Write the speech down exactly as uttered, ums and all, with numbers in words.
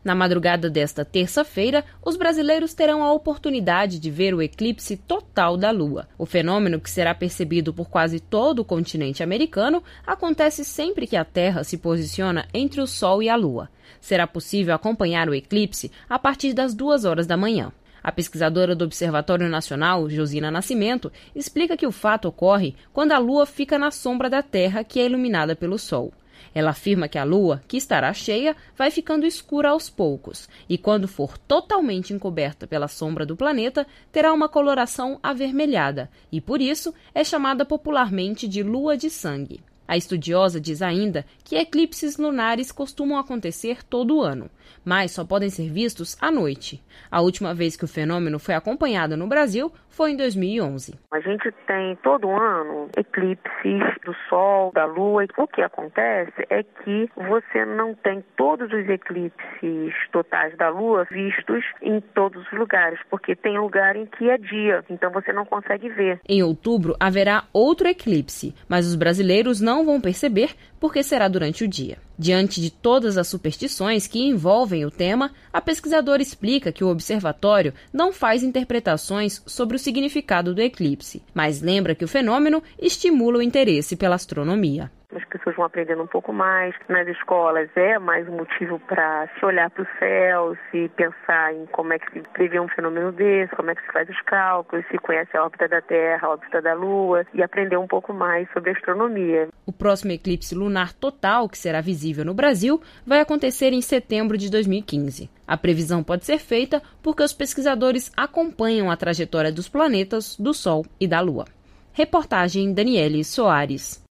Na madrugada desta terça-feira, os brasileiros terão a oportunidade de ver o eclipse total da Lua. O fenômeno, que será percebido por quase todo o continente americano, acontece sempre que a Terra se posiciona entre o Sol e a Lua. Será possível acompanhar o eclipse a partir das duas horas da manhã. A pesquisadora do Observatório Nacional, Josina Nascimento, explica que o fato ocorre quando a Lua fica na sombra da Terra, que é iluminada pelo Sol. Ela afirma que a Lua, que estará cheia, vai ficando escura aos poucos e, quando for totalmente encoberta pela sombra do planeta, terá uma coloração avermelhada e, por isso, é chamada popularmente de lua de sangue. A estudiosa diz ainda que eclipses lunares costumam acontecer todo ano, mas só podem ser vistos à noite. A última vez que o fenômeno foi acompanhado no Brasil foi em dois mil e onze. A gente tem todo ano eclipses do Sol, da Lua. O que acontece é que você não tem todos os eclipses totais da Lua vistos em todos os lugares, porque tem lugar em que é dia, então você não consegue ver. Em outubro haverá outro eclipse, mas os brasileiros não não vão perceber porque será durante o dia. Diante de todas as superstições que envolvem o tema, a pesquisadora explica que o observatório não faz interpretações sobre o significado do eclipse, mas lembra que o fenômeno estimula o interesse pela astronomia. As pessoas vão aprendendo um pouco mais. Nas escolas é mais um motivo para se olhar para o céu, se pensar em como é que se prevê um fenômeno desse, como é que se faz os cálculos, se conhece a órbita da Terra, a órbita da Lua, e aprender um pouco mais sobre astronomia. O próximo eclipse lunar total, que será visível no Brasil, vai acontecer em setembro de dois mil e quinze. A previsão pode ser feita porque os pesquisadores acompanham a trajetória dos planetas, do Sol e da Lua. Reportagem Daniele Soares.